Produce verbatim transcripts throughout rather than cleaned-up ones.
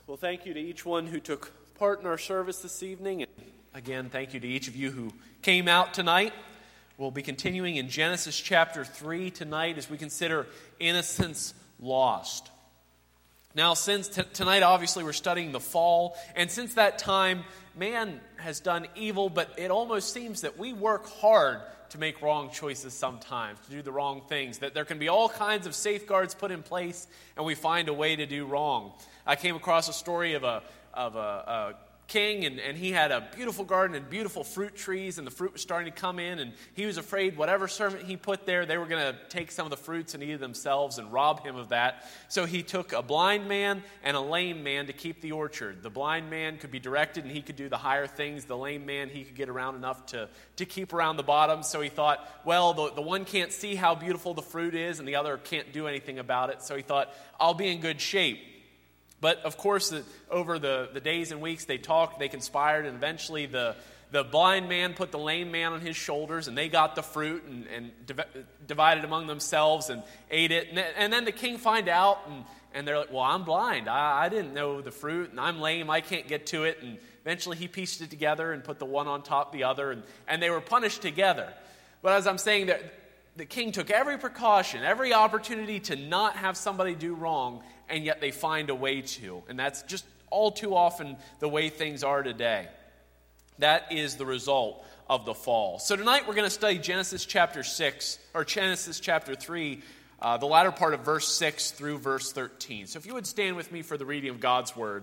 Well, thank you to each one who took part in our service this evening. And again, thank you to each of you who came out tonight. We'll be continuing in Genesis chapter three tonight as we consider innocence lost. Now, since t- tonight, obviously, we're studying the fall. And since that time, man has done evil, but it almost seems that we work hard to make wrong choices sometimes, to do the wrong things, that there can be all kinds of safeguards put in place, and we find a way to do wrong. I came across a story of a of a, a king, and, and he had a beautiful garden and beautiful fruit trees, and the fruit was starting to come in, and he was afraid whatever servant he put there, they were going to take some of the fruits and eat it themselves and rob him of that. So he took a blind man and a lame man to keep the orchard. The blind man could be directed, and he could do the higher things. The lame man, he could get around enough to, to keep around the bottom. So he thought, well, the, the one can't see how beautiful the fruit is, and the other can't do anything about it. So he thought, I'll be in good shape. But, of course, the, over the, the days and weeks, they talked, they conspired, and eventually the, the blind man put the lame man on his shoulders, and they got the fruit and, and div- divided among themselves and ate it. And, and then the king find out, and, and they're like, well, I'm blind. I, I didn't know the fruit, and I'm lame. I can't get to it. And eventually he pieced it together and put the one on top of the other, and, and they were punished together. But as I'm saying, that the king took every precaution, every opportunity to not have somebody do wrong, and yet they find a way to. And that's just all too often the way things are today. That is the result of the fall. So tonight we're going to study Genesis chapter six, or Genesis chapter three, uh, the latter part of verse six through verse thirteen. So if you would stand with me for the reading of God's word.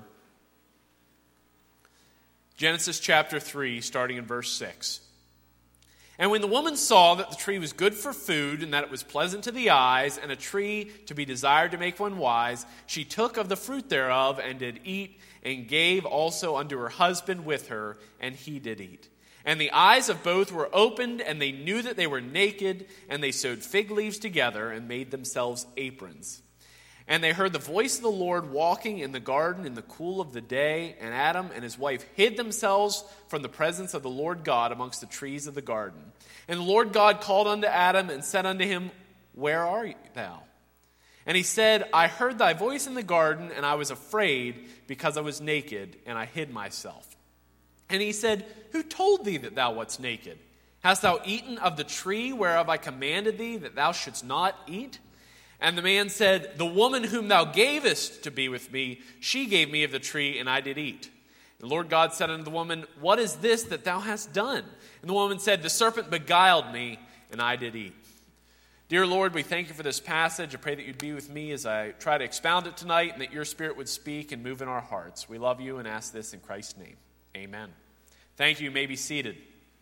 Genesis chapter three, starting in verse six. And when the woman saw that the tree was good for food, and that it was pleasant to the eyes, and a tree to be desired to make one wise, she took of the fruit thereof, and did eat, and gave also unto her husband with her, and he did eat. And the eyes of both were opened, and they knew that they were naked, and they sewed fig leaves together, and made themselves aprons. And they heard the voice of the Lord walking in the garden in the cool of the day, and Adam and his wife hid themselves from the presence of the Lord God amongst the trees of the garden. And the Lord God called unto Adam and said unto him, Where art thou? And he said, I heard thy voice in the garden, and I was afraid, because I was naked, and I hid myself. And he said, Who told thee that thou wast naked? Hast thou eaten of the tree whereof I commanded thee that thou shouldst not eat? And the man said, The woman whom thou gavest to be with me, she gave me of the tree, and I did eat. The Lord God said unto the woman, What is this that thou hast done? And the woman said, The serpent beguiled me, and I did eat. Dear Lord, we thank you for this passage. I pray that you'd be with me as I try to expound it tonight, and that your Spirit would speak and move in our hearts. We love you and ask this in Christ's name. Amen. Thank you. You may be seated.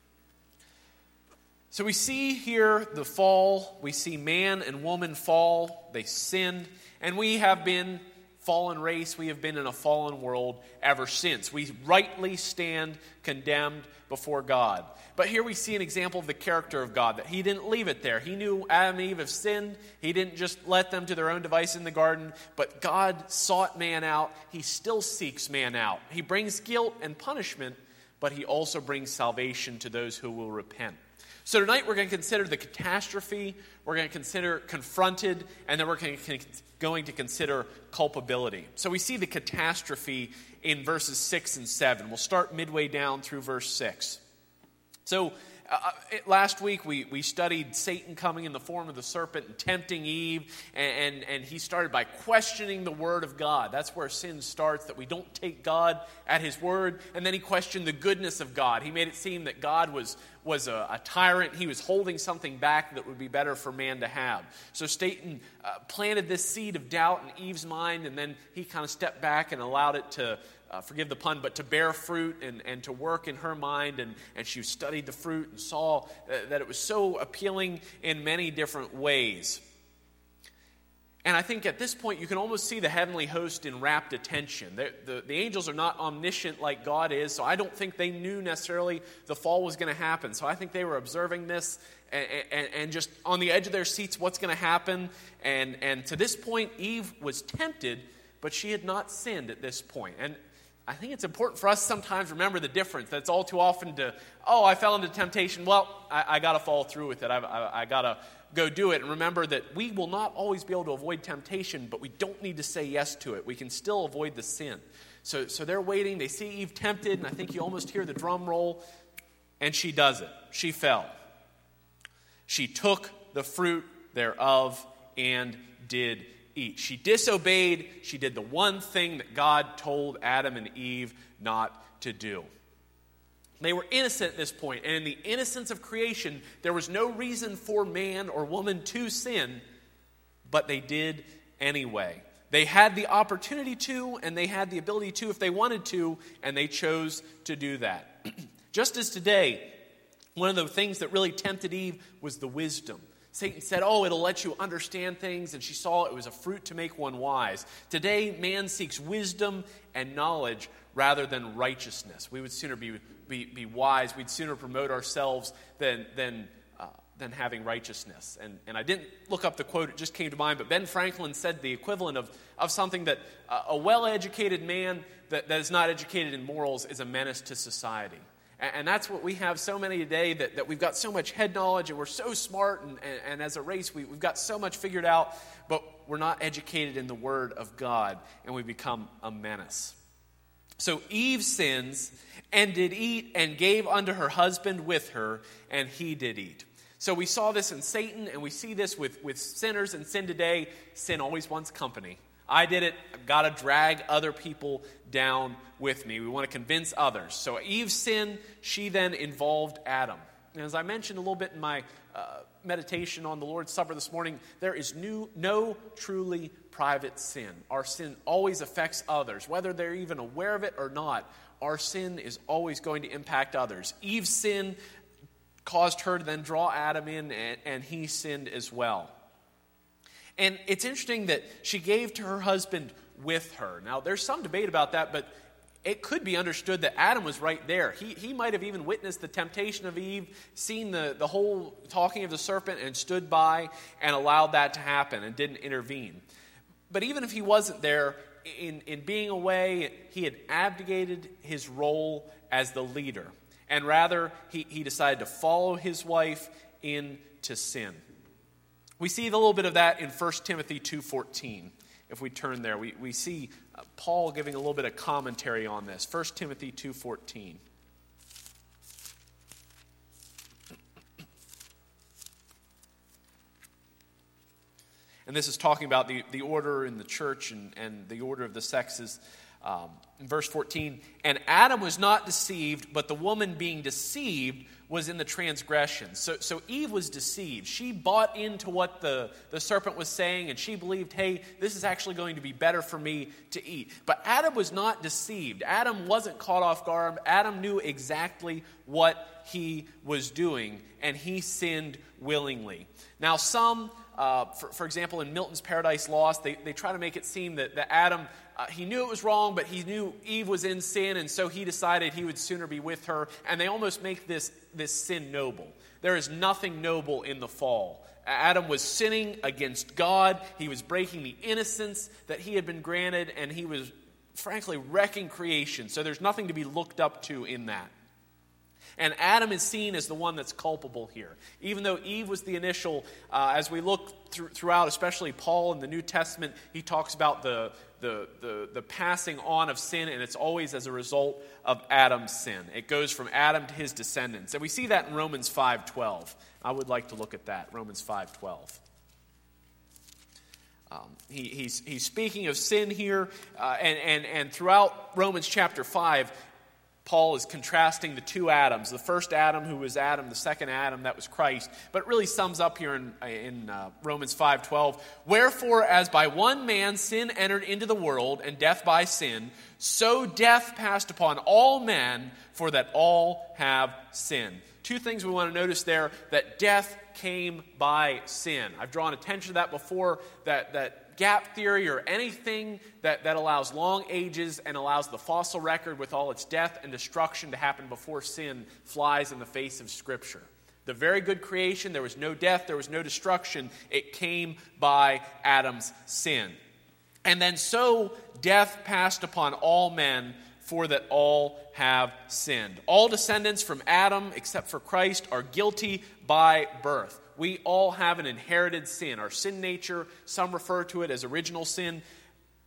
So we see here the fall, we see man and woman fall, they sinned, and we have been fallen race, we have been in a fallen world ever since. We rightly stand condemned before God. But here we see an example of the character of God, that he didn't leave it there. He knew Adam and Eve have sinned. He didn't just let them to their own device in the garden, but God sought man out. He still seeks man out. He brings guilt and punishment, but he also brings salvation to those who will repent. So tonight we're going to consider the catastrophe, we're going to consider confronted, and then we're going to consider culpability. So we see the catastrophe in verses six and seven. We'll start midway down through verse six. So uh, it, last week we, we studied Satan coming in the form of the serpent and tempting Eve, and, and, and he started by questioning the word of God. That's where sin starts, that we don't take God at his word. And then he questioned the goodness of God. He made it seem that God was was a, a tyrant. He was holding something back that would be better for man to have. So Satan uh, planted this seed of doubt in Eve's mind, and then he kind of stepped back and allowed it to, uh, forgive the pun, but to bear fruit and, and to work in her mind. And, and she studied the fruit and saw uh, that it was so appealing in many different ways. And I think at this point you can almost see the heavenly host in rapt attention. The, the, the angels are not omniscient like God is, so I don't think they knew necessarily the fall was going to happen. So I think they were observing this and, and, and just on the edge of their seats, what's going to happen. And, and to this point, Eve was tempted, but she had not sinned at this point. And I think it's important for us sometimes to remember the difference. That's all too often to, oh, I fell into temptation. Well, I, I got to follow through with it. I, I, I got to go do it. And remember that we will not always be able to avoid temptation, but we don't need to say yes to it. We can still avoid the sin. So, so they're waiting. They see Eve tempted, and I think you almost hear the drum roll, and she does it. She fell. She took the fruit thereof and did eat. She disobeyed. She did the one thing that God told Adam and Eve not to do. They were innocent at this point, and in the innocence of creation, there was no reason for man or woman to sin, but they did anyway. They had the opportunity to, and they had the ability to if they wanted to, and they chose to do that. Just as today, one of the things that really tempted Eve was the wisdom. Satan said, oh, it'll let you understand things, and she saw it was a fruit to make one wise. Today, man seeks wisdom and knowledge rather than righteousness. We would sooner be be, be wise. We'd sooner promote ourselves than than uh, than having righteousness. And and I didn't look up the quote; it just came to mind. But Ben Franklin said the equivalent of of something that uh, a well-educated man that, that is not educated in morals is a menace to society. And, and that's what we have so many today, that, that we've got so much head knowledge and we're so smart, and, and, and as a race we, we've got so much figured out, but we're not educated in the Word of God, and we become a menace. So Eve sins and did eat and gave unto her husband with her, and he did eat. So we saw this in Satan, and we see this with, with sinners and sin today. Sin always wants company. I did it. I've got to drag other people down with me. We want to convince others. So Eve sinned. She then involved Adam. And as I mentioned a little bit in my uh, meditation on the Lord's Supper this morning, there is new, no truly private sin. Our sin always affects others, whether they're even aware of it or not. Our sin is always going to impact others. Eve's sin caused her to then draw Adam in, and, and he sinned as well. And it's interesting that she gave to her husband with her. Now, there's some debate about that, but it could be understood that Adam was right there. He he might have even witnessed the temptation of Eve, seen the, the whole talking of the serpent, and stood by and allowed that to happen and didn't intervene. But even if he wasn't there, in, in being away, he had abdicated his role as the leader. And rather, he, he decided to follow his wife into sin. We see a little bit of that in First Timothy two fourteen. If we turn there, we, we see Paul giving a little bit of commentary on this. First Timothy two fourteen. And this is talking about the, the order in the church and, and the order of the sexes. Um, in verse fourteen, and Adam was not deceived, but the woman being deceived was in the transgression. So, so Eve was deceived. She bought into what the, the serpent was saying, and she believed, hey, this is actually going to be better for me to eat. But Adam was not deceived. Adam wasn't caught off guard. Adam knew exactly what he was doing, and he sinned willingly. Now, some, uh, for, for example, in Milton's Paradise Lost, they, they try to make it seem that, that Adam, uh, he knew it was wrong, but he knew Eve was in sin, and so he decided he would sooner be with her. And they almost make this, this sin noble. There is nothing noble in the fall. Adam was sinning against God. He was breaking the innocence that he had been granted, and he was, frankly, wrecking creation. So there's nothing to be looked up to in that. And Adam is seen as the one that's culpable here. Even though Eve was the initial, uh, as we look through, throughout, especially Paul in the New Testament, he talks about the, the, the, the passing on of sin, and it's always as a result of Adam's sin. It goes from Adam to his descendants. And we see that in Romans five twelve. I would like to look at that, Romans five twelve. Um, he, he's, he's speaking of sin here, uh, and, and, and throughout Romans chapter five, Paul is contrasting the two Adams, the first Adam who was Adam, the second Adam that was Christ. But it really sums up here in, in uh, Romans five twelve. Wherefore, as by one man sin entered into the world, and death by sin, so death passed upon all men, for that all have sinned. Two things we want to notice there, that death came by sin. I've drawn attention to that before, that that gap theory or anything that, that allows long ages and allows the fossil record with all its death and destruction to happen before sin flies in the face of Scripture. The very good creation, there was no death, there was no destruction. It came by Adam's sin. And then so death passed upon all men, for that all have sinned. All descendants from Adam, except for Christ, are guilty by birth. We all have an inherited sin. Our sin nature, some refer to it as original sin.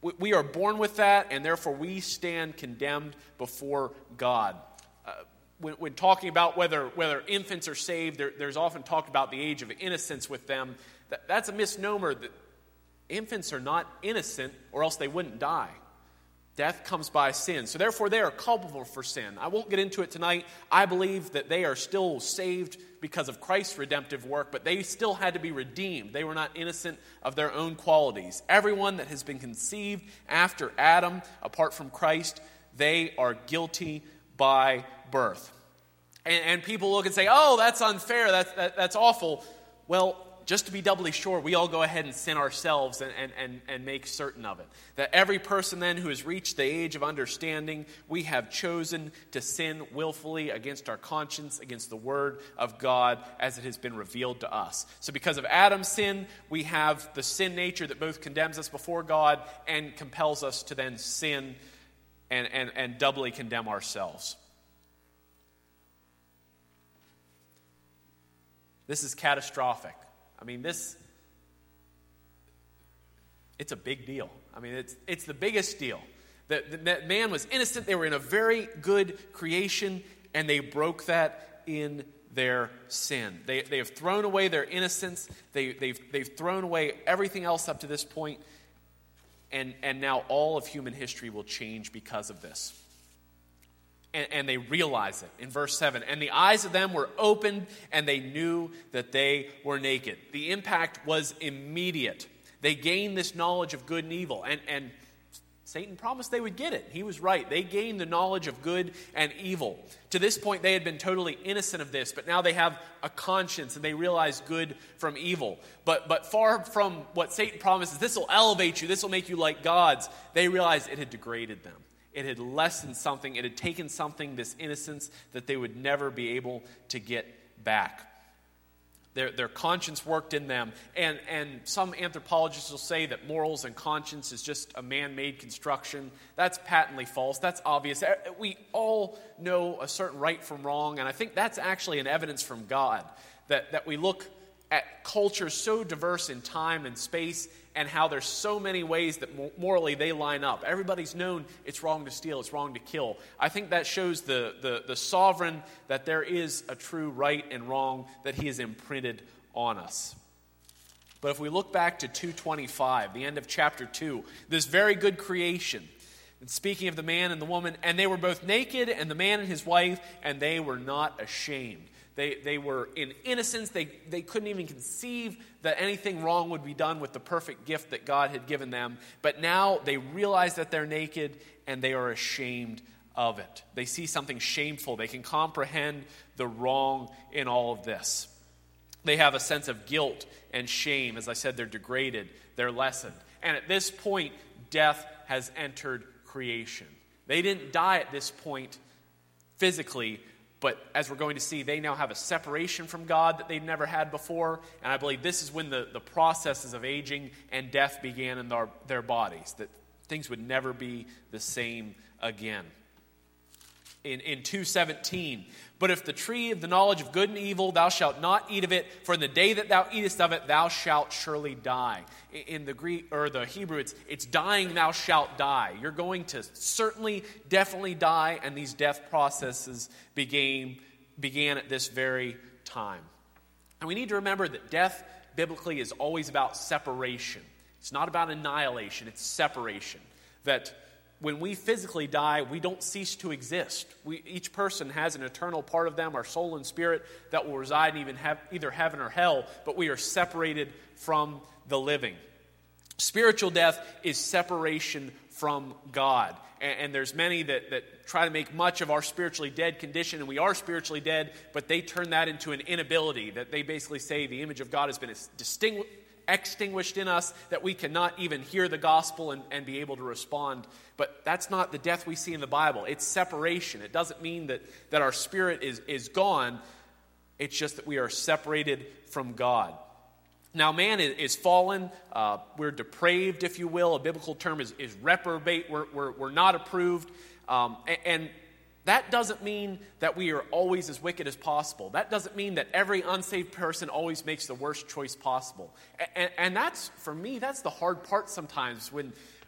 We, we are born with that, and therefore we stand condemned before God. Uh, when, when talking about whether, whether infants are saved, there, there's often talked about the age of innocence with them. That, that's a misnomer. That infants are not innocent, or else they wouldn't die. Death comes by sin. So therefore they are culpable for sin. I won't get into it tonight. I believe that they are still saved because of Christ's redemptive work, but they still had to be redeemed. They were not innocent of their own qualities. Everyone that has been conceived after Adam, apart from Christ, they are guilty by birth. And, and people look and say, oh, that's unfair, that's, that, that's awful. Well, just to be doubly sure, we all go ahead and sin ourselves and, and, and, and make certain of it. That every person then who has reached the age of understanding, we have chosen to sin willfully against our conscience, against the word of God as it has been revealed to us. So because of Adam's sin, we have the sin nature that both condemns us before God and compels us to then sin and, and, and doubly condemn ourselves. This is catastrophic. I mean, this, it's a big deal. I mean, it's it's the biggest deal. That, that man was innocent. They were in a very good creation, and they broke that in their sin. They, they have thrown away their innocence. They, they've, they've thrown away everything else up to this point, and, and now all of human history will change because of this. And, and they realize it in verse seven. And the eyes of them were opened, and they knew that they were naked. The impact was immediate. They gained this knowledge of good and evil. And, and Satan promised they would get it. He was right. They gained the knowledge of good and evil. To this point, they had been totally innocent of this, but now they have a conscience, and they realize good from evil. But, but far from what Satan promises, this will elevate you, this will make you like gods, they realized it had degraded them. It had lessened something. It had taken something, this innocence, that they would never be able to get back. Their, their conscience worked in them. And, and some anthropologists will say that morals and conscience is just a man-made construction. That's patently false. That's obvious. We all know a certain right from wrong. And I think that's actually an evidence from God. That, that we look at cultures so diverse in time and space, and how there's so many ways that morally they line up. Everybody's known it's wrong to steal, it's wrong to kill. I think that shows the, the, the sovereign that there is a true right and wrong that he has imprinted on us. But if we look back to two twenty-five, the end of chapter two, this very good creation, and speaking of the man and the woman, and they were both naked, and the man and his wife, and they were not ashamed. They they were in innocence. They, they couldn't even conceive that anything wrong would be done with the perfect gift that God had given them. But now they realize that they're naked, and they are ashamed of it. They see something shameful. They can comprehend the wrong in all of this. They have a sense of guilt and shame. As I said, they're degraded. They're lessened. And at this point, death has entered creation. They didn't die at this point physically, but as we're going to see, they now have a separation from God that they've never had before. And I believe this is when the, the processes of aging and death began in their, their bodies, that things would never be the same again. In, in two seventeen, but if the tree of the knowledge of good and evil, thou shalt not eat of it, for in the day that thou eatest of it, thou shalt surely die. In the Greek or the Hebrew, it's, it's dying, thou shalt die. You're going to certainly, definitely die, and these death processes began, began at this very time. And we need to remember that death, biblically, is always about separation. It's not about annihilation, it's separation. That when we physically die, we don't cease to exist. We, each person has an eternal part of them, our soul and spirit, that will reside in even have, either heaven or hell, but we are separated from the living. Spiritual death is separation from God. And, and there's many that, that try to make much of our spiritually dead condition, and we are spiritually dead, but they turn that into an inability, that they basically say the image of God has been distinguished, extinguished in us, that we cannot even hear the gospel and, and be able to respond. But that's not the death we see in the Bible. It's separation. It doesn't mean that, that our spirit is, is gone. It's just that we are separated from God. Now, man is, is fallen. Uh, we're depraved, if you will. A biblical term is, is reprobate. We're, we're, we're not approved. Um, and, and that doesn't mean that we are always as wicked as possible. That doesn't mean that every unsaved person always makes the worst choice possible. And, and that's, for me, that's the hard part sometimes when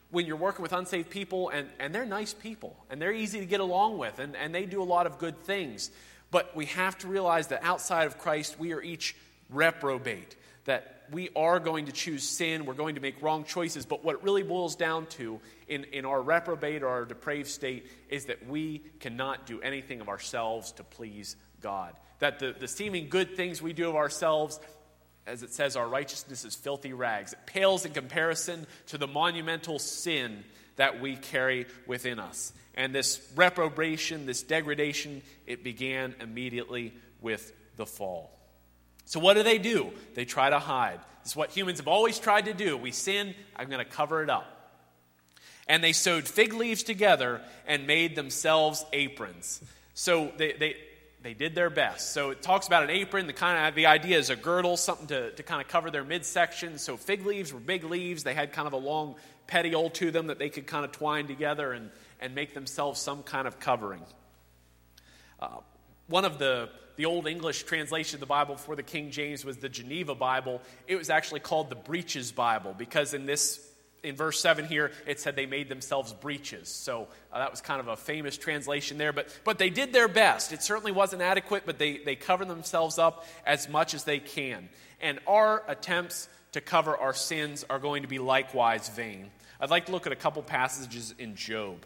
when you're working with unsaved people, and, and they're nice people, and they're easy to get along with, and, and they do a lot of good things. But we have to realize that outside of Christ, we are each reprobate, that we are going to choose sin, we're going to make wrong choices, but what it really boils down to in, in our reprobate or our depraved state is that we cannot do anything of ourselves to please God. That the, the seeming good things we do of ourselves, as it says, our righteousness is filthy rags. It pales in comparison to the monumental sin that we carry within us. And this reprobation, this degradation, it began immediately with the fall. So what do they do? They try to hide. This is what humans have always tried to do. We sin, I'm going to cover it up. And they sewed fig leaves together and made themselves aprons. So they... they They did their best. So it talks about an apron. The kind of the idea is a girdle, something to, to kind of cover their midsection. So fig leaves were big leaves. They had kind of a long petiole to them that they could kind of twine together and, and make themselves some kind of covering. Uh, one of the, the Old English translation of the Bible before the King James was the Geneva Bible. It was actually called the Breeches Bible because in this In verse seven here, it said they made themselves breeches. So uh, that was kind of a famous translation there. But but they did their best. It certainly wasn't adequate, but they, they covered themselves up as much as they can. And our attempts to cover our sins are going to be likewise vain. I'd like to look at a couple passages in Job.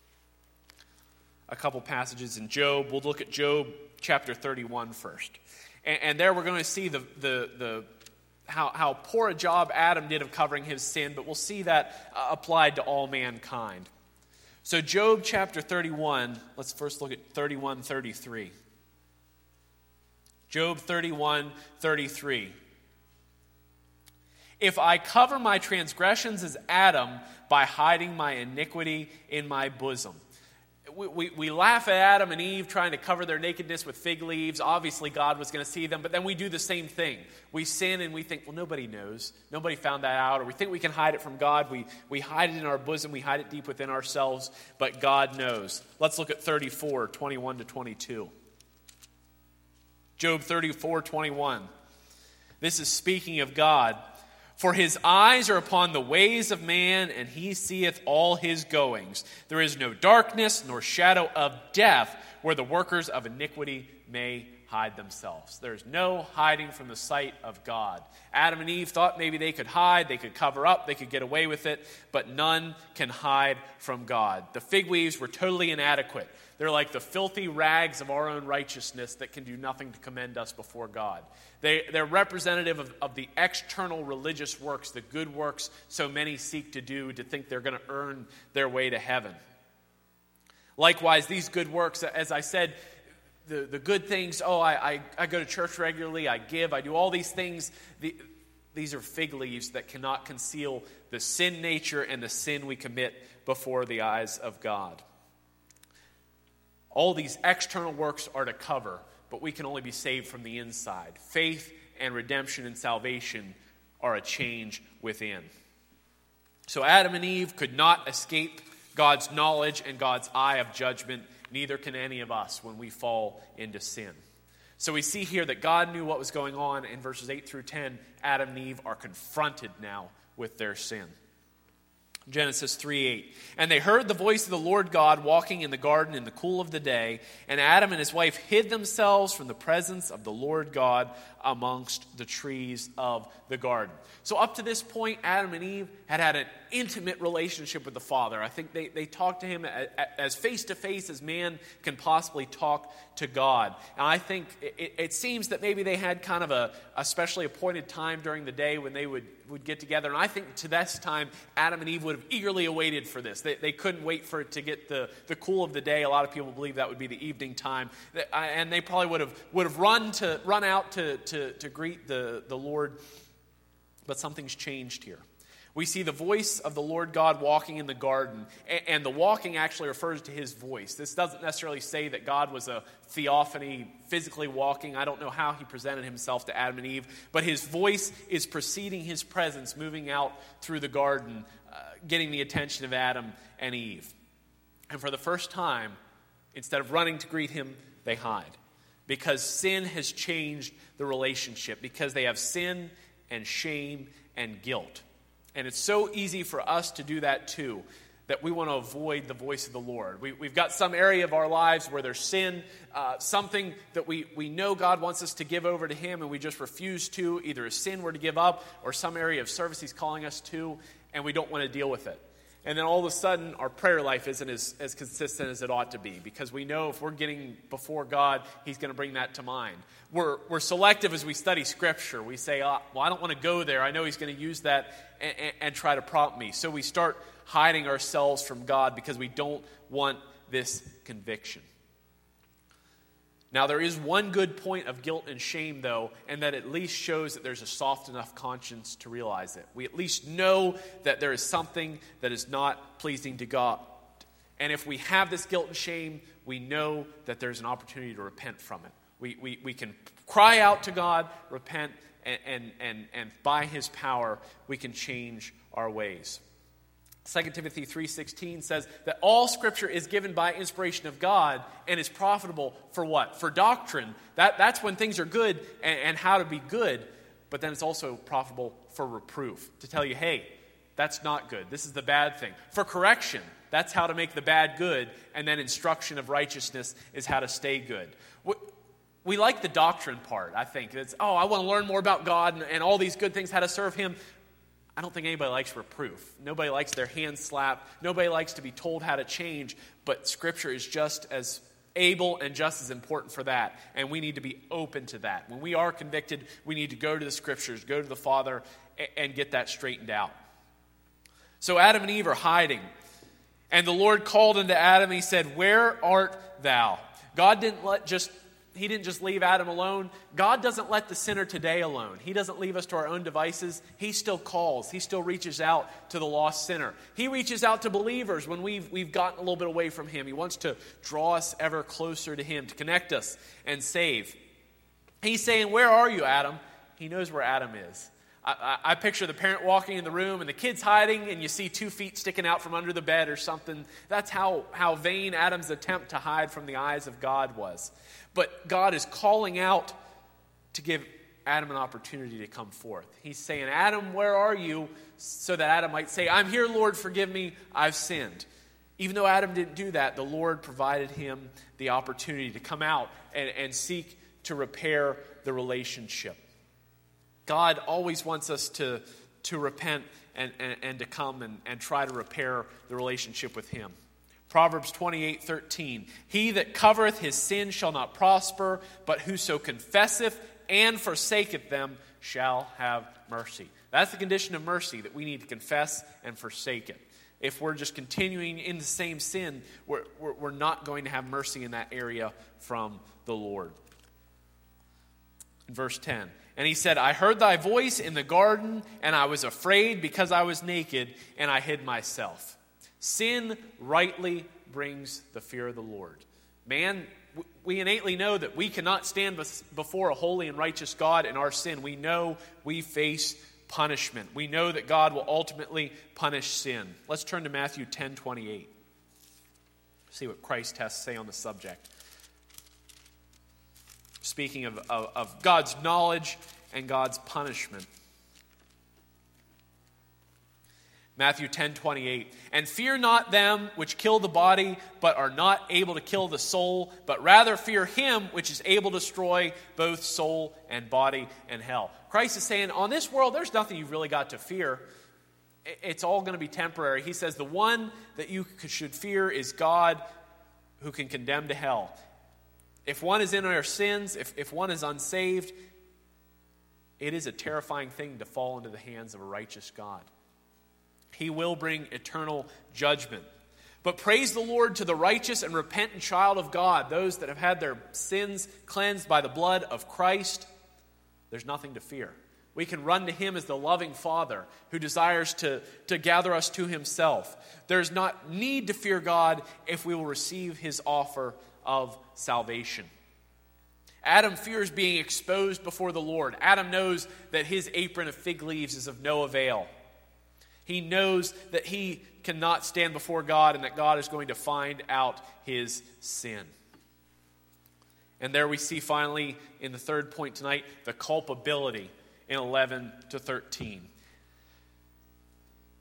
A couple passages in Job. We'll look at Job chapter thirty-one first. And, and there we're going to see the the the How, how poor a job Adam did of covering his sin, but we'll see that uh, applied to all mankind. So Job chapter thirty-one, let's first look at thirty-one thirty-three. Job thirty-one thirty-three. If I cover my transgressions as Adam by hiding my iniquity in my bosom. We, we, we laugh at Adam and Eve trying to cover their nakedness with fig leaves. Obviously, God was going to see them, but then we do the same thing. We sin and we think, well, nobody knows. Nobody found that out. Or we think we can hide it from God. We, we hide it in our bosom. We hide it deep within ourselves, but God knows. Let's look at thirty-four, twenty-one to twenty-two. Job thirty-four, twenty-one. This is speaking of God. For his eyes are upon the ways of man, and he seeth all his goings. There is no darkness nor shadow of death where the workers of iniquity may hide themselves. There's no hiding from the sight of God. Adam and Eve thought maybe they could hide, they could cover up, they could get away with it, but none can hide from God. The fig leaves were totally inadequate. They're like the filthy rags of our own righteousness that can do nothing to commend us before God. They, they're representative of, of the external religious works, the good works so many seek to do to think they're going to earn their way to heaven. Likewise, these good works, as I said, the, the good things, oh, I, I, I go to church regularly, I give, I do all these things. The, these are fig leaves that cannot conceal the sin nature and the sin we commit before the eyes of God. All these external works are to cover, but we can only be saved from the inside. Faith and redemption and salvation are a change within. So Adam and Eve could not escape God's knowledge and God's eye of judgment. Neither can any of us when we fall into sin. So we see here that God knew what was going on. In verses eight through ten, Adam and Eve are confronted now with their sin. Genesis three eight. And they heard the voice of the Lord God walking in the garden in the cool of the day, and Adam and his wife hid themselves from the presence of the Lord God amongst the trees of the garden. So up to this point, Adam and Eve had had an intimate relationship with the Father. I think they, they talked to him as face-to-face as man can possibly talk to God. And I think it, it seems that maybe they had kind of a, a specially appointed time during the day when they would, would get together. And I think to this time, Adam and Eve would have eagerly awaited for this. They, they couldn't wait for it to get the, the cool of the day. A lot of people believe that would be the evening time. And they probably would have would have run to run out to, to, to greet the, the Lord. But something's changed here. We see the voice of the Lord God walking in the garden, and the walking actually refers to his voice. This doesn't necessarily say that God was a theophany, physically walking. I don't know how he presented himself to Adam and Eve, but his voice is preceding his presence, moving out through the garden, uh, getting the attention of Adam and Eve. And for the first time, instead of running to greet him, they hide. Because sin has changed the relationship, because they have sin and shame and guilt. And it's so easy for us to do that too, that we want to avoid the voice of the Lord. We, we've got some area of our lives where there's sin, uh, something that we, we know God wants us to give over to Him, and we just refuse to, either a sin we're to give up, or some area of service He's calling us to, and we don't want to deal with it. And then all of a sudden, our prayer life isn't as, as consistent as it ought to be, because we know if we're getting before God, He's going to bring that to mind. We're, we're selective as we study Scripture. We say, oh, well, I don't want to go there. I know He's going to use that and, and, and try to prompt me. So we start hiding ourselves from God because we don't want this conviction. Now, there is one good point of guilt and shame, though, and that at least shows that there's a soft enough conscience to realize it. We at least know that there is something that is not pleasing to God. And if we have this guilt and shame, we know that there's an opportunity to repent from it. We, we, we can cry out to God, repent, and, and, and, and by His power, we can change our ways. Second Timothy three sixteen says that all Scripture is given by inspiration of God and is profitable for what? For doctrine. That, that's when things are good and, and how to be good. But then it's also profitable for reproof. To tell you, hey, that's not good. This is the bad thing. For correction. That's how to make the bad good. And then instruction of righteousness is how to stay good. We, we like the doctrine part, I think. It's, oh, I want to learn more about God and, and all these good things, how to serve Him. I don't think anybody likes reproof. Nobody likes their hands slapped. Nobody likes to be told how to change. But Scripture is just as able and just as important for that. And we need to be open to that. When we are convicted, we need to go to the Scriptures, go to the Father, and get that straightened out. So Adam and Eve are hiding. And the Lord called unto Adam, and He said, "Where art thou?" God didn't let just... He didn't just leave Adam alone. God doesn't let the sinner today alone. He doesn't leave us to our own devices. He still calls. He still reaches out to the lost sinner. He reaches out to believers when we've, we've gotten a little bit away from Him. He wants to draw us ever closer to Him, to connect us and save. He's saying, "Where are you, Adam?" He knows where Adam is. I, I, I picture the parent walking in the room and the kid's hiding, and you see two feet sticking out from under the bed or something. That's how, how vain Adam's attempt to hide from the eyes of God was. But God is calling out to give Adam an opportunity to come forth. He's saying, "Adam, where are you?" So that Adam might say, "I'm here, Lord, forgive me, I've sinned." Even though Adam didn't do that, the Lord provided him the opportunity to come out and, and seek to repair the relationship. God always wants us to, to repent and, and, and to come and, and try to repair the relationship with Him. Proverbs twenty-eight thirteen, "He that covereth his sin shall not prosper, but whoso confesseth and forsaketh them shall have mercy." That's the condition of mercy, that we need to confess and forsake it. If we're just continuing in the same sin, we're, we're, we're not going to have mercy in that area from the Lord. In verse ten, "And he said, I heard thy voice in the garden, and I was afraid because I was naked, and I hid myself." Sin rightly brings the fear of the Lord. Man, we innately know that we cannot stand before a holy and righteous God in our sin. We know we face punishment. We know that God will ultimately punish sin. Let's turn to Matthew ten twenty-eight. See what Christ has to say on the subject. Speaking of, of, of God's knowledge and God's punishment. Matthew ten twenty-eight, "And fear not them which kill the body, but are not able to kill the soul, but rather fear Him which is able to destroy both soul and body in hell." Christ is saying, on this world, there's nothing you've really got to fear. It's all going to be temporary. He says the one that you should fear is God, who can condemn to hell. If one is in our sins, if, if one is unsaved, it is a terrifying thing to fall into the hands of a righteous God. He will bring eternal judgment. But praise the Lord to the righteous and repentant child of God, those that have had their sins cleansed by the blood of Christ. There's nothing to fear. We can run to Him as the loving Father who desires to, to gather us to Himself. There's not need to fear God if we will receive His offer of salvation. Adam fears being exposed before the Lord. Adam knows that his apron of fig leaves is of no avail. He knows that he cannot stand before God and that God is going to find out his sin. And there we see finally in the third point tonight the culpability in eleven to thirteen.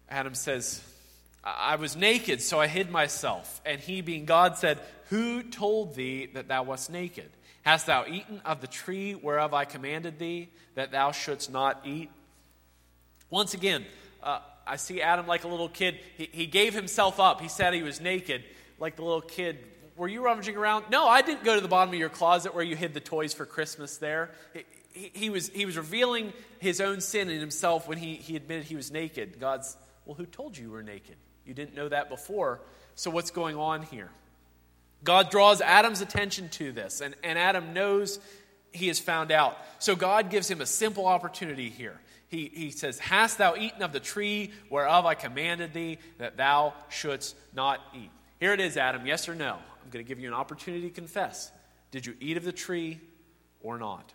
Adam says, I was naked, so I hid myself. And he, being God, said, who told thee that thou wast naked? Hast thou eaten of the tree whereof I commanded thee, that thou shouldst not eat? Once again, uh, I see Adam like a little kid. He, he gave himself up. He said he was naked, like the little kid. Were you rummaging around? No, I didn't go to the bottom of your closet where you hid the toys for Christmas there. He, he, he was, he was revealing his own sin in himself when he, he admitted he was naked. God's, well, who told you you were naked? You didn't know that before. So what's going on here? God draws Adam's attention to this, and, and Adam knows he has found out. So God gives him a simple opportunity here. He, he says, hast thou eaten of the tree whereof I commanded thee that thou shouldst not eat? Here it is, Adam, yes or no? I'm going to give you an opportunity to confess. Did you eat of the tree or not?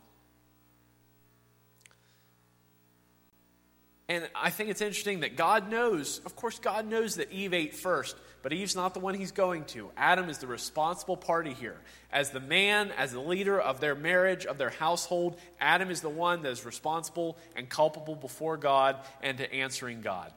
And I think it's interesting that God knows, of course God knows that Eve ate first, but Eve's not the one he's going to. Adam is the responsible party here. As the man, as the leader of their marriage, of their household, Adam is the one that is responsible and culpable before God and to answering God.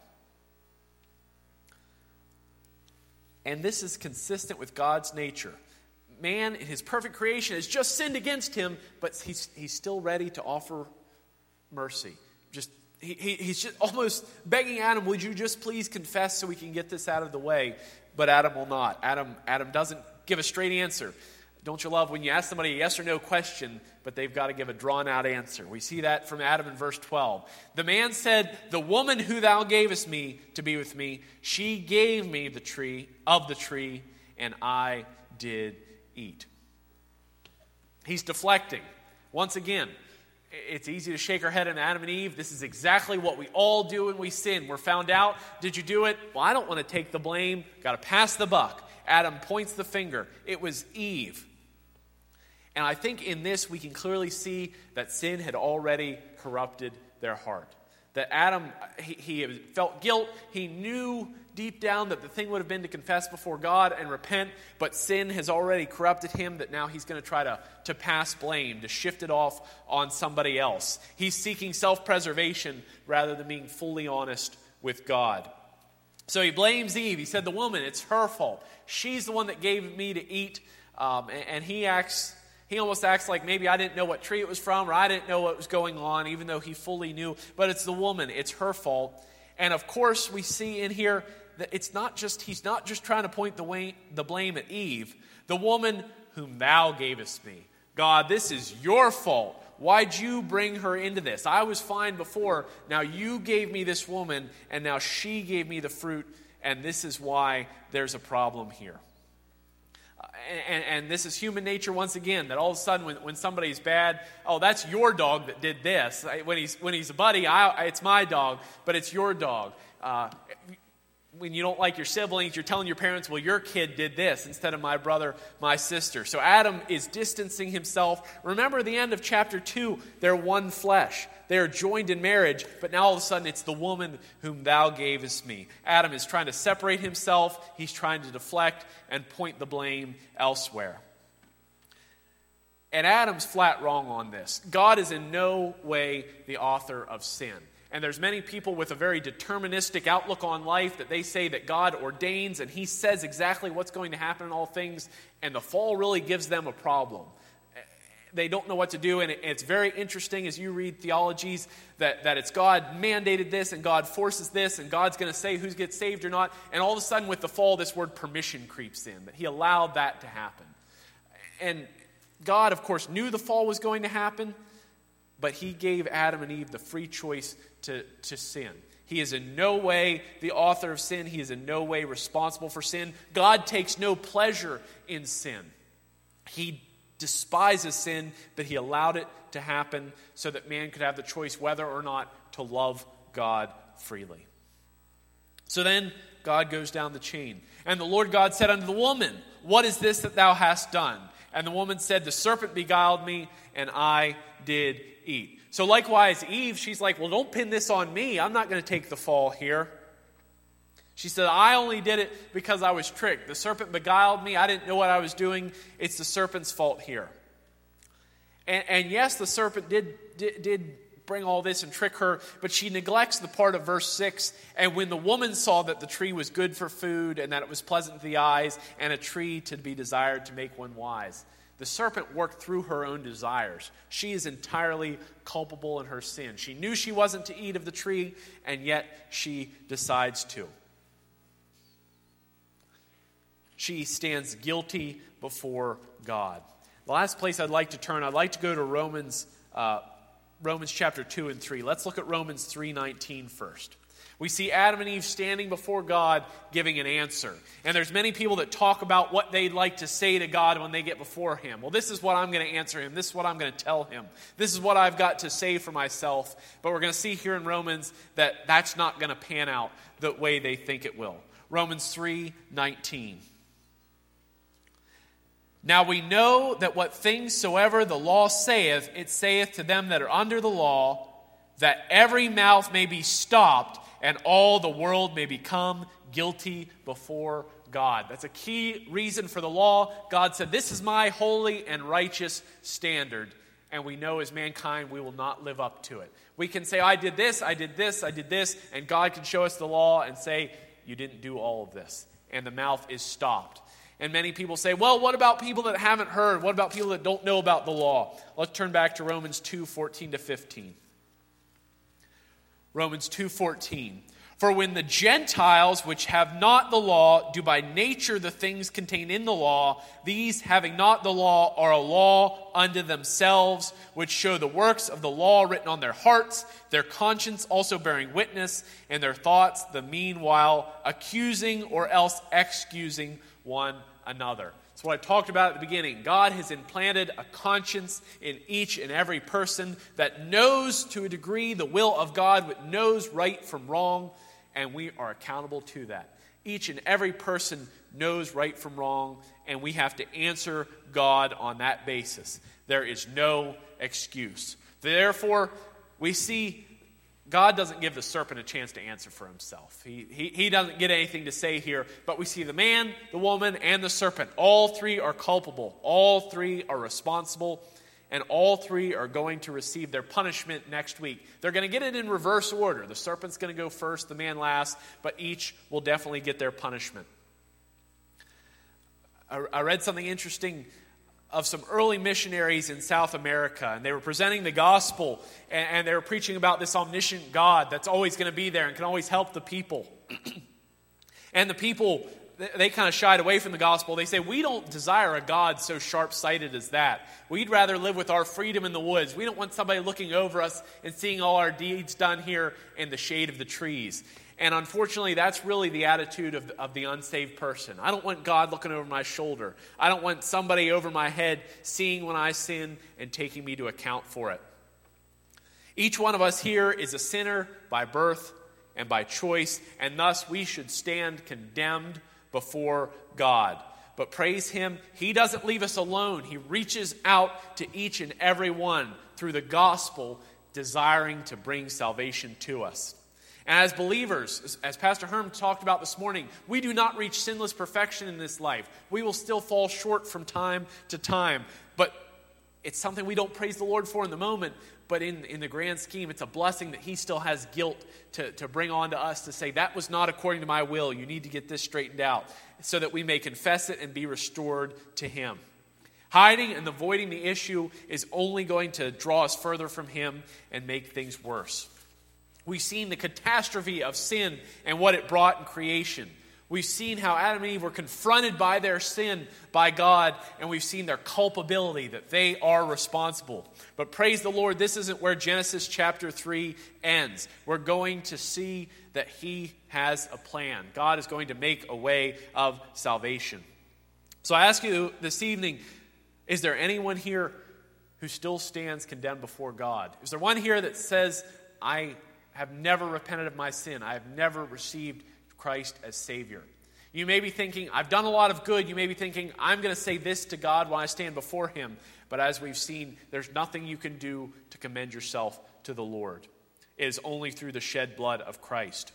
And this is consistent with God's nature. Man, in his perfect creation, has just sinned against him, but he's, he's still ready to offer mercy. Just He, he, he's just almost begging Adam, would you just please confess so we can get this out of the way? But Adam will not. Adam, Adam doesn't give a straight answer. Don't you love when you ask somebody a yes or no question, but they've got to give a drawn-out answer? We see that from Adam in verse twelve. The man said, the woman who thou gavest me to be with me, she gave me the tree of the tree, and I did eat. He's deflecting. Once again, it's easy to shake our head at Adam and Eve. This is exactly what we all do when we sin. We're found out. Did you do it? Well, I don't want to take the blame. Got to pass the buck. Adam points the finger. It was Eve. And I think in this we can clearly see that sin had already corrupted their heart. That Adam, he, he felt guilt. He knew deep down that the thing would have been to confess before God and repent, but sin has already corrupted him, that now he's going to try to, to pass blame, to shift it off on somebody else. He's seeking self-preservation rather than being fully honest with God. So he blames Eve. He said, the woman, it's her fault. She's the one that gave me to eat. Um, and, and he acts... He almost acts like maybe I didn't know what tree it was from, or I didn't know what was going on, even though he fully knew. But it's the woman. It's her fault. And of course, we see in here that it's not just, he's not just trying to point the, way, the blame at Eve. The woman whom thou gavest me. God, this is your fault. Why'd you bring her into this? I was fine before. Now you gave me this woman, and now she gave me the fruit, and this is why there's a problem here. And, and this is human nature once again, that all of a sudden when, when somebody's bad, oh, that's your dog that did this. When he's when he's a buddy, I, it's my dog, but it's your dog. Uh, when you don't like your siblings, you're telling your parents, well, your kid did this instead of my brother, my sister. So Adam is distancing himself. Remember the end of chapter two, they're one flesh. They are joined in marriage, but now all of a sudden it's the woman whom thou gavest me. Adam is trying to separate himself. He's trying to deflect and point the blame elsewhere. And Adam's flat wrong on this. God is in no way the author of sin. And there's many people with a very deterministic outlook on life that they say that God ordains and he says exactly what's going to happen in all things, and the fall really gives them a problem. They don't know what to do, and it's very interesting as you read theologies that, that it's God mandated this and God forces this and God's going to say who gets saved or not, and all of a sudden with the fall this word permission creeps in, that he allowed that to happen. And God, of course, knew the fall was going to happen, but he gave Adam and Eve the free choice to, to sin. He is in no way the author of sin. He is in no way responsible for sin. God takes no pleasure in sin. He despises sin, but he allowed it to happen so that man could have the choice whether or not to love God freely. So then God goes down the chain. And the Lord God said unto the woman, what is this that thou hast done? And the woman said, the serpent beguiled me, and I did eat. So likewise, Eve, she's like, well, don't pin this on me. I'm not going to take the fall here. She said, I only did it because I was tricked. The serpent beguiled me. I didn't know what I was doing. It's the serpent's fault here. And, and yes, the serpent did, did, did bring all this and trick her, but she neglects the part of verse six. And when the woman saw that the tree was good for food and that it was pleasant to the eyes and a tree to be desired to make one wise. The serpent worked through her own desires. She is entirely culpable in her sin. She knew she wasn't to eat of the tree, and yet she decides to. She stands guilty before God. The last place I'd like to turn, I'd like to go to Romans uh, Romans chapter two and three. Let's look at Romans three nineteen first. We see Adam and Eve standing before God giving an answer. And there's many people that talk about what they'd like to say to God when they get before him. Well, this is what I'm going to answer him. This is what I'm going to tell him. This is what I've got to say for myself. But we're going to see here in Romans that that's not going to pan out the way they think it will. Romans three nineteen. Now we know that what things soever the law saith, it saith to them that are under the law, that every mouth may be stopped, and all the world may become guilty before God. That's a key reason for the law. God said, this is my holy and righteous standard. And we know as mankind we will not live up to it. We can say, I did this, I did this, I did this, and God can show us the law and say, you didn't do all of this. And the mouth is stopped. And many people say, well, what about people that haven't heard? What about people that don't know about the law? Let's turn back to Romans two fourteen to fifteen. Romans two fourteen. For when the Gentiles, which have not the law, do by nature the things contained in the law, these, having not the law, are a law unto themselves, which show the works of the law written on their hearts, their conscience also bearing witness, and their thoughts the meanwhile accusing or else excusing one another. That's what I talked about at the beginning. God has implanted a conscience in each and every person that knows to a degree the will of God, but knows right from wrong, and we are accountable to that. Each and every person knows right from wrong, and we have to answer God on that basis. There is no excuse. Therefore, we see God doesn't give the serpent a chance to answer for himself. He, he, he doesn't get anything to say here. But we see the man, the woman, and the serpent. All three are culpable. All three are responsible. And all three are going to receive their punishment next week. They're going to get it in reverse order. The serpent's going to go first, the man last. But each will definitely get their punishment. I, I read something interesting of some early missionaries in South America, and they were presenting the gospel, and, and they were preaching about this omniscient God that's always going to be there and can always help the people. And the people, they, they kind of shied away from the gospel. They say, we don't desire a God so sharp-sighted as that. We'd rather live with our freedom in the woods. We don't want somebody looking over us and seeing all our deeds done here in the shade of the trees. And unfortunately, that's really the attitude of the, of the unsaved person. I don't want God looking over my shoulder. I don't want somebody over my head seeing when I sin and taking me to account for it. Each one of us here is a sinner by birth and by choice, and thus we should stand condemned before God. But praise Him, He doesn't leave us alone. He reaches out to each and every one through the gospel, desiring to bring salvation to us. And as believers, as Pastor Herm talked about this morning, we do not reach sinless perfection in this life. We will still fall short from time to time. But it's something we don't praise the Lord for in the moment. But in, in the grand scheme, it's a blessing that He still has guilt to, to bring on to us to say, that was not according to my will. You need to get this straightened out so that we may confess it and be restored to Him. Hiding and avoiding the issue is only going to draw us further from Him and make things worse. We've seen the catastrophe of sin and what it brought in creation. We've seen how Adam and Eve were confronted by their sin by God, and we've seen their culpability, that they are responsible. But praise the Lord, this isn't where Genesis chapter three ends. We're going to see that He has a plan. God is going to make a way of salvation. So I ask you this evening, is there anyone here who still stands condemned before God? Is there one here that says, I have never repented of my sin. I have never received Christ as Savior. You may be thinking, I've done a lot of good. You may be thinking, I'm going to say this to God when I stand before Him. But as we've seen, there's nothing you can do to commend yourself to the Lord. It is only through the shed blood of Christ.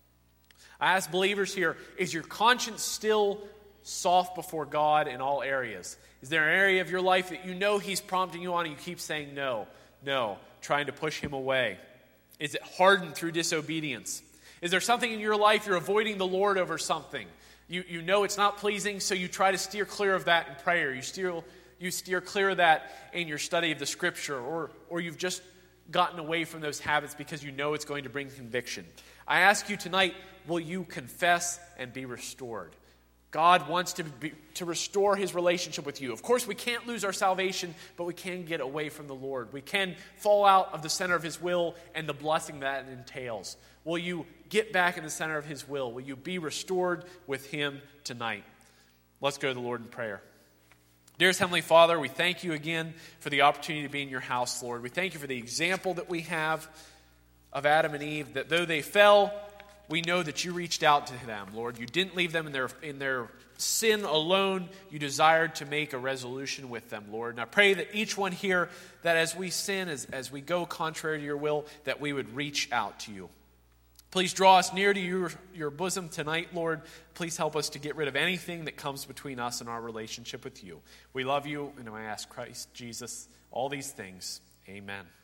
I ask believers here, is your conscience still soft before God in all areas? Is there an area of your life that you know He's prompting you on and you keep saying no, no? trying to push him away? Is it hardened through disobedience? Is there something in your life you're avoiding the Lord over something? You, you know it's not pleasing, so you try to steer clear of that in prayer. You steer, you steer clear of that in your study of the Scripture, or, or you've just gotten away from those habits because you know it's going to bring conviction. I ask you tonight, will you confess and be restored? God wants to be, to restore his relationship with you. Of course, we can't lose our salvation, but we can get away from the Lord. We can fall out of the center of his will and the blessing that it entails. Will you get back in the center of his will? Will you be restored with him tonight? Let's go to the Lord in prayer. Dearest Heavenly Father, we thank you again for the opportunity to be in your house, Lord. We thank you for the example that we have of Adam and Eve, that though they fell, we know that you reached out to them, Lord. You didn't leave them in their in their sin alone. You desired to make a resolution with them, Lord. And I pray that each one here, that as we sin, as, as we go contrary to your will, that we would reach out to you. Please draw us near to your, your bosom tonight, Lord. Please help us to get rid of anything that comes between us and our relationship with you. We love you, and I ask Christ Jesus all these things. Amen.